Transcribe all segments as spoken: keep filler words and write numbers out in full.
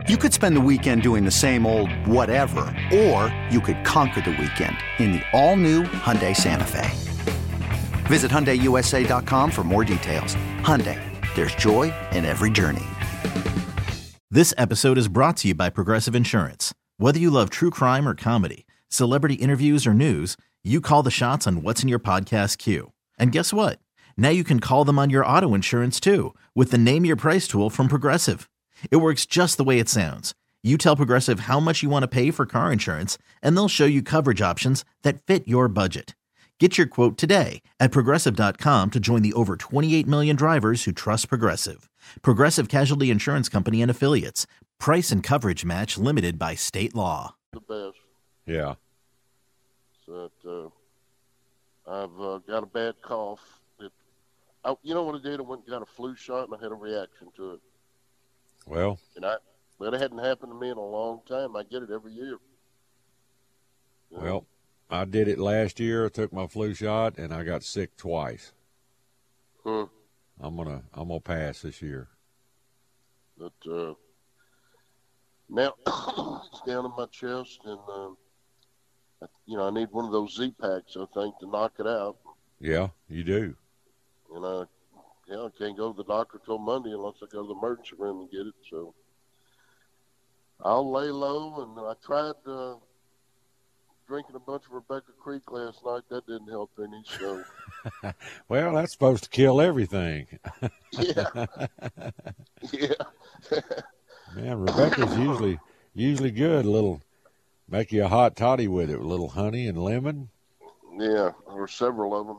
You could spend the weekend doing the same old whatever, or you could conquer the weekend in the all-new Hyundai Santa Fe. Visit Hyundai U S A dot com for more details. Hyundai, there's joy in every journey. This episode is brought to you by Progressive Insurance. Whether you love true crime or comedy, celebrity interviews or news, you call the shots on what's in your podcast queue. And guess what? Now you can call them on your auto insurance too with the Name Your Price tool from Progressive. It works just the way it sounds. You tell Progressive how much you want to pay for car insurance, and they'll show you coverage options that fit your budget. Get your quote today at Progressive dot com to join the over twenty-eight million drivers who trust Progressive. Progressive Casualty Insurance Company and Affiliates. Price and coverage match limited by state law. The best. Yeah. So uh, I've uh, got a bad cough. It, I, you know what I did? I went and got a flu shot, and I had a reaction to it. Well, and I, but it hadn't happened to me in a long time. I get it every year. You know? Well, I did it last year. I took my flu shot, and I got sick twice. Hmm. I'm gonna, I'm gonna pass this year. But uh, now it's down in my chest, and uh, I, you know I need one of those Z packs. I think to knock it out. Yeah, you do. And I, yeah, I can't go to the doctor till Monday unless I go to the emergency room and get it. So I'll lay low, and I tried. Uh, drinking a bunch of Rebecca Creek last night. That didn't help any. So, well, that's supposed to kill everything. yeah, yeah. Man, Rebecca's usually usually good. A little, make you a hot toddy with it, a little honey and lemon. Yeah, there were several of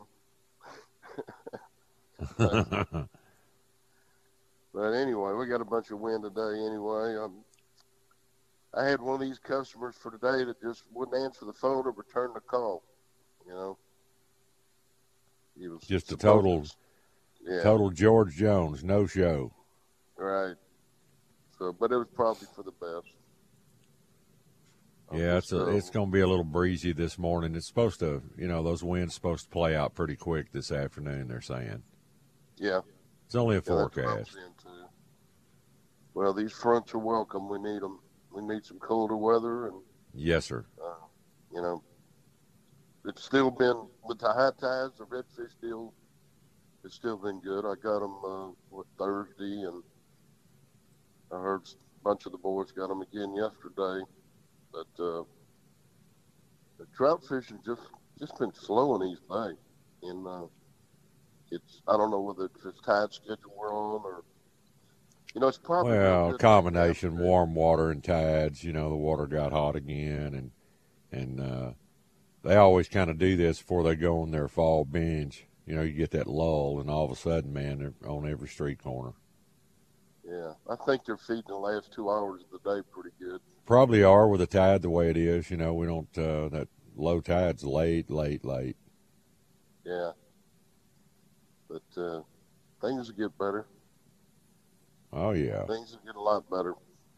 them. but, but anyway, we got a bunch of wind today. Anyway, um, I had one of these customers for today that just wouldn't answer the phone or return the call. You know, he was just a total, yeah. total George Jones no show. Right. So, but it was probably for the best. Yeah, it's a, it's going to be a little breezy this morning. It's supposed to, you know, those winds supposed to play out pretty quick this afternoon. They're saying. Yeah. It's only a yeah, forecast. Well, these fronts are welcome. We need them. We need some colder weather, and yes, sir. Uh, you know, it's still been with the high tides. The redfish deal, it's still been good. I got them uh, what Thursday, and I heard a bunch of the boys got them again yesterday. But uh, the trout fishing just just been slow in East Bay, and uh, it's I don't know whether it's this tide schedule we're on or. You know, it's probably well, a combination, warm water and tides. You know, the water got hot again, and and uh, they always kind of do this before they go on their fall binge. You know, you get that lull, and all of a sudden, man, they're on every street corner. Yeah, I think they're feeding the last two hours of the day pretty good. Probably are with the tide the way it is. You know, we don't uh, that low tide's late, late, late. Yeah, but uh, things will get better. Oh, yeah. Things will get a lot better.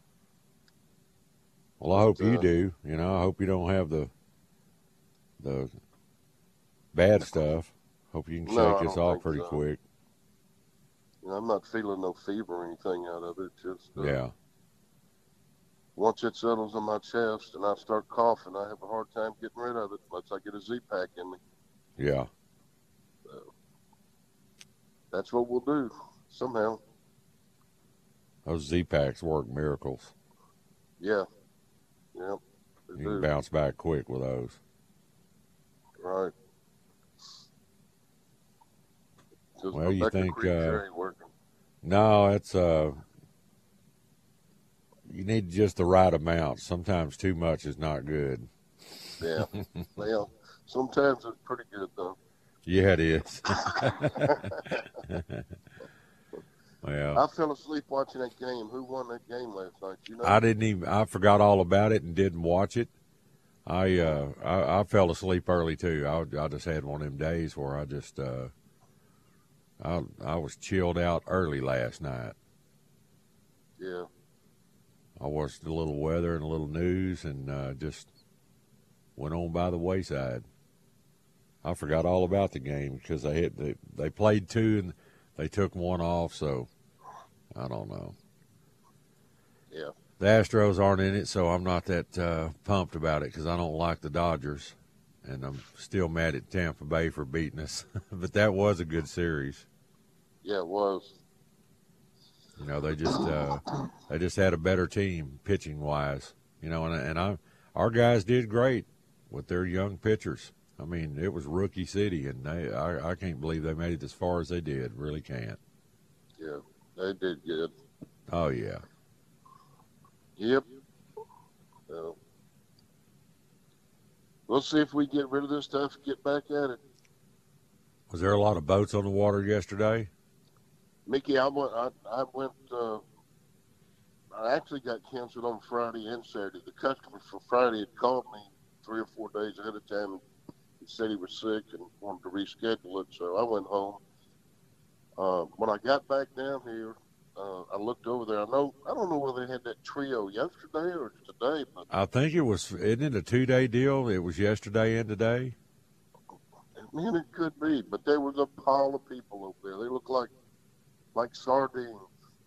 Well, I hope but, you uh, do. You know, I hope you don't have the the bad stuff. Hope you can No, shake I this don't off think pretty so. quick. You know, I'm not feeling no fever or anything out of it. Just uh, Yeah. once it settles on my chest and I start coughing, I have a hard time getting rid of it unless I get a Z-Pack in me. Yeah. So that's what we'll do somehow. Those Z-Packs work miracles. Yeah. Yeah. You can bounce back quick with those. Right. Well, you think Creek uh, ain't working. no, it's uh, you need just the right amount. Sometimes too much is not good. Yeah. Well, sometimes it's pretty good though. Yeah, it is. Well, I fell asleep watching that game. Who won that game last night? You know? I didn't even. I forgot all about it and didn't watch it. I uh, I, I fell asleep early too. I I just had one of them days where I just uh, I I was chilled out early last night. Yeah. I watched a little weather and a little news and uh, just went on by the wayside. I forgot all about the game because they hit they, they played two and they took one off. So I don't know. Yeah. the Astros aren't in it, so I'm not that uh, pumped about it because I don't like the Dodgers, and I'm still mad at Tampa Bay for beating us. But that was a good series. Yeah, it was. You know, they just uh, they just had a better team pitching wise. You know, and and I our guys did great with their young pitchers. I mean, it was rookie city, and they I, I can't believe they made it as far as they did. Really can't. Yeah, they did good. Oh yeah. Yep. Uh, we'll see if we get rid of this stuff and get back at it. Was there a lot of boats on the water yesterday? Mickey, I went. I, I went. Uh, I actually got canceled on Friday and Saturday. The customer for Friday had called me three or four days ahead of time and he said he was sick and wanted to reschedule it. So I went home. Uh, when I got back down here, uh, I looked over there. I know. I don't know whether they had that trio yesterday or today, but I think it was. Isn't it a two-day deal? It was yesterday and today. man, it could be. But there was a pile of people over there. They looked like like sardines.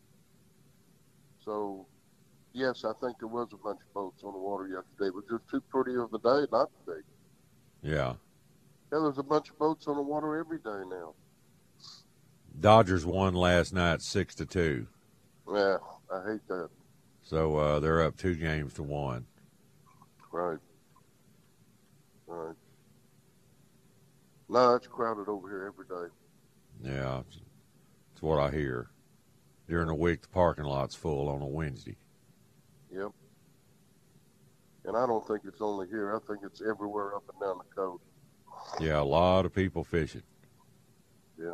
So, yes, I think there was a bunch of boats on the water yesterday. It was just too pretty of the day not to be. Yeah. Yeah, there's a bunch of boats on the water every day now. Dodgers won last night six to two. Yeah, I hate that. So uh, they're up two games to one. Right. Right. No, it's crowded over here every day. Yeah, that's what I hear. During the week, the parking lot's full on a Wednesday. Yep. And I don't think it's only here. I think it's everywhere up and down the coast. Yeah, a lot of people fishing. Yeah.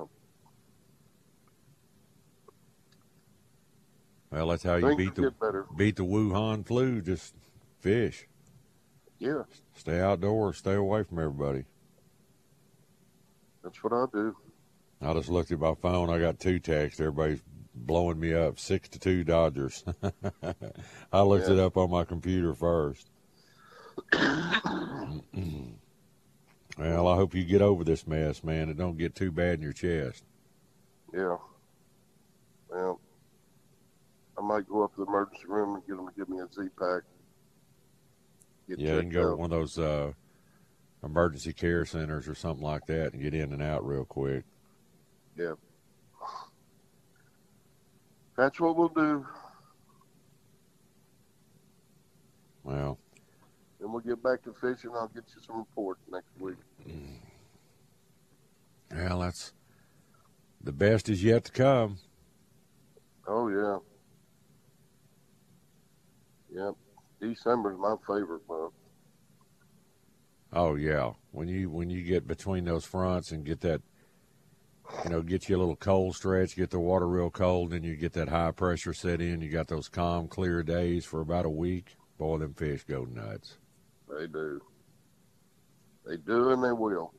Well, that's how you Things beat the get better. beat the Wuhan flu. Just fish. Yeah, Stay outdoors. Stay away from everybody. that's what I do. I just looked at my phone. I got two texts. Everybody's blowing me up. Six to two Dodgers. I looked Yeah. it up on my computer first. Well, I hope you get over this mess, man. It don't get too bad in your chest. Yeah. Well, I might go up to the emergency room and get them to give me a Z-Pack. Get Yeah, you can checked go to out. one of those uh, emergency care centers or something like that and get in and out real quick. Yeah. That's what we'll do. Well, Then we'll get back to fishing. I'll get you some reports next week. well, that's the best is yet to come. Oh, yeah. Yep. December's my favorite month. Oh yeah, when you when you get between those fronts and get that, you know, get you a little cold stretch, get the water real cold, and you get that high pressure set in. You got those calm, clear days for about a week. Boy, them fish go nuts. They do. They do and they will.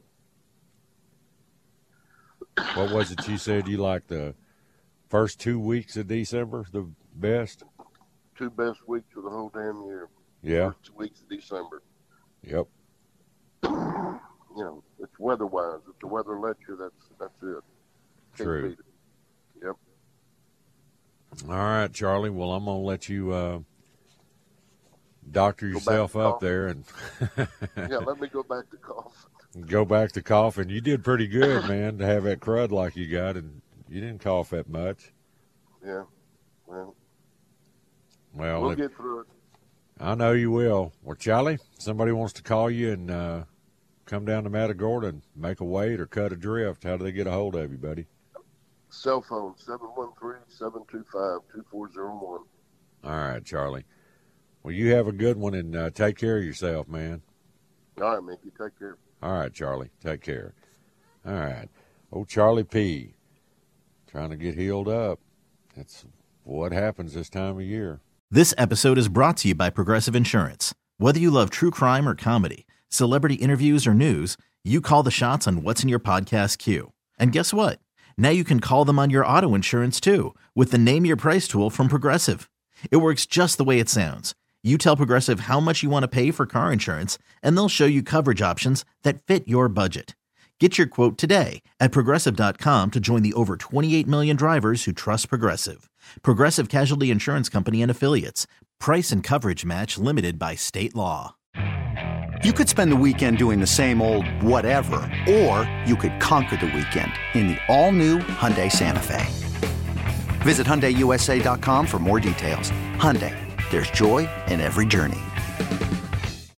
What was it you said you liked the first two weeks of December the best? Two best weeks of the whole damn year. Yeah. First two weeks of December. Yep. You know, it's weather-wise. If the weather lets you, that's that's it. Can't True. beat it. Yep. All right, Charlie. Well, I'm gonna let you uh, doctor Go back yourself to up coughing. there and Yeah, let me go back to coughing. go back to coughing. You did pretty good, man, to have that crud like you got, and you didn't cough that much. Yeah. Well, Well, we'll if, get through it. I know you will. Well, Charlie, somebody wants to call you and uh, come down to Matagorda and make a weight or cut a drift. How do they get a hold of you, buddy? Cell phone, seven one three, seven two five, two four zero one. All right, Charlie. Well, you have a good one and uh, take care of yourself, man. All right, Mickey. Take care. All right, Charlie. Take care. All right. Oh, Charlie P. Trying to get healed up. That's what happens this time of year. This episode is brought to you by Progressive Insurance. Whether you love true crime or comedy, celebrity interviews or news, you call the shots on what's in your podcast queue. And guess what? Now you can call them on your auto insurance too with the Name Your Price tool from Progressive. It works just the way it sounds. You tell Progressive how much you want to pay for car insurance, and they'll show you coverage options that fit your budget. Get your quote today at Progressive dot com to join the over twenty-eight million drivers who trust Progressive. Progressive Casualty Insurance Company and Affiliates. Price and coverage match limited by state law. You could spend the weekend doing the same old whatever, or you could conquer the weekend in the all-new Hyundai Santa Fe. Visit Hyundai U S A dot com for more details. Hyundai, there's joy in every journey.